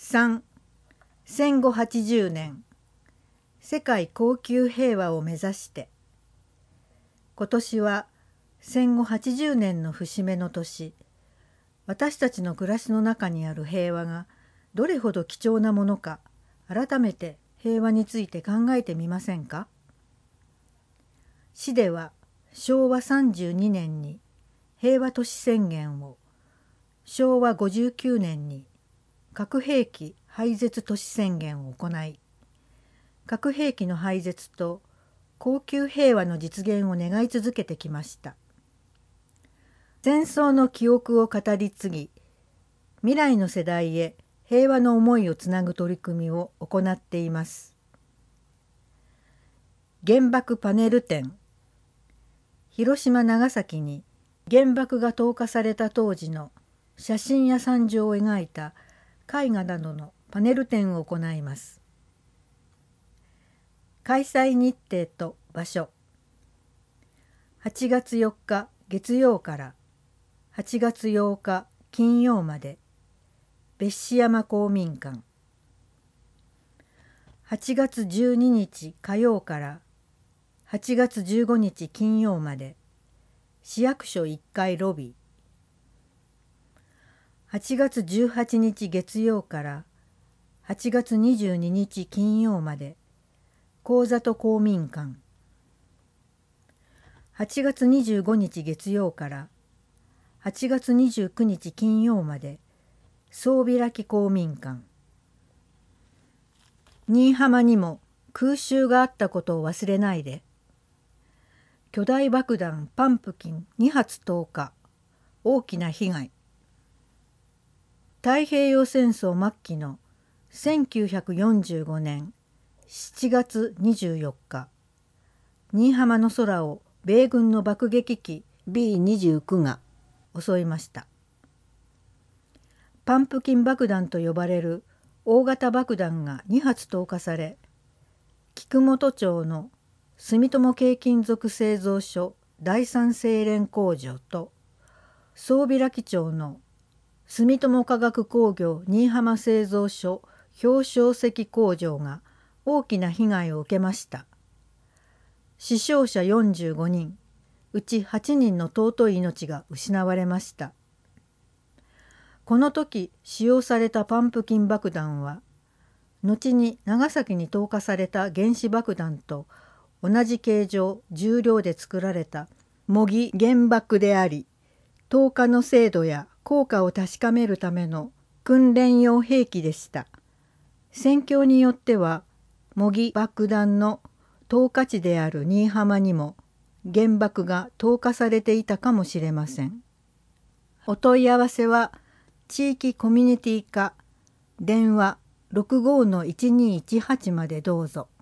3、戦後80年、世界恒久平和を目指して。今年は戦後80年の節目の年。私たちの暮らしの中にある平和がどれほど貴重なものか、改めて平和について考えてみませんか。市では昭和32年に平和都市宣言を、昭和59年に核兵器廃絶都市宣言を行い、核兵器の廃絶と恒久平和の実現を願い続けてきました。戦争の記憶を語り継ぎ、未来の世代へ平和の思いをつなぐ取り組みを行っています。原爆パネル展。広島・長崎に原爆が投下された当時の写真や惨状を描いた絵画などのパネル展を行います。開催日程と場所。8月4日月曜から8月8日金曜まで、別子山公民館。8月12日火曜から8月15日金曜まで、市役所1階ロビー。8月18日月曜から8月22日金曜まで、神里公民館。8月25日月曜から8月29日金曜まで、総開き公民館。新居浜にも空襲があったことを忘れないで。巨大爆弾パンプキン2発投下、大きな被害。太平洋戦争末期の1945年7月24日、新居浜の空を米軍の爆撃機 B29 が襲いました。パンプキン爆弾と呼ばれる大型爆弾が2発投下され、菊本町の住友軽金属製造所第三精錬工場と総開町の住友化学工業新居浜製造所表彰石工場が大きな被害を受けました。死傷者45人、うち8人の尊い命が失われました。この時使用されたパンプキン爆弾は、後に長崎に投下された原子爆弾と同じ形状・重量で作られた模擬原爆であり、投下の精度や効果を確かめるための訓練用兵器でした。戦況によっては、模擬爆弾の投下地である新居浜にも原爆が投下されていたかもしれません。お問い合わせは、地域コミュニティ課、電話65-1218までどうぞ。